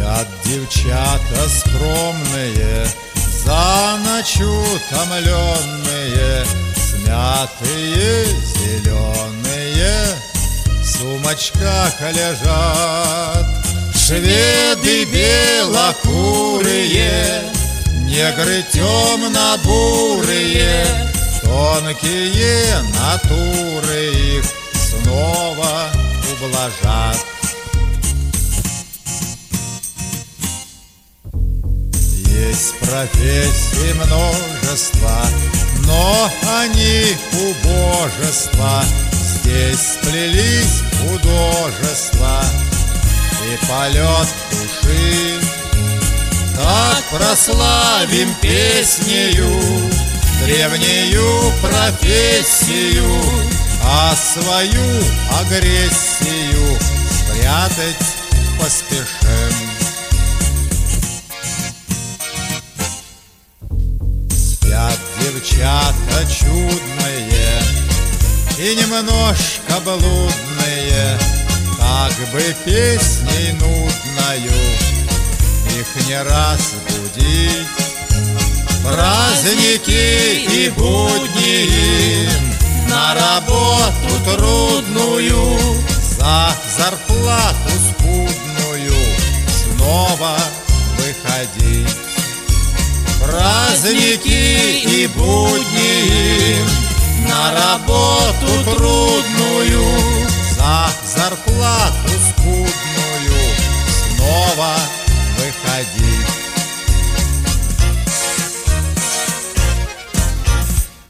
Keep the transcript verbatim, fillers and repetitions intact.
Спят девчата скромные, за ночь утомленные, смятые, зеленые, в сумочках лежат. Шведы белокурые, негры темно-бурые, тонкие натуры их снова ублажат. Есть профессий множество, но они убожества. Здесь сплелись художества и полет души. Так прославим песнею древнюю профессию, а свою агрессию спрятать поспешим. Спят девчата чудные и немножко блудные, как бы песней нудною их не разбудить. Праздники и будни им на работу трудную, за зарплату скудную снова выходить. Праздники и будни им на работу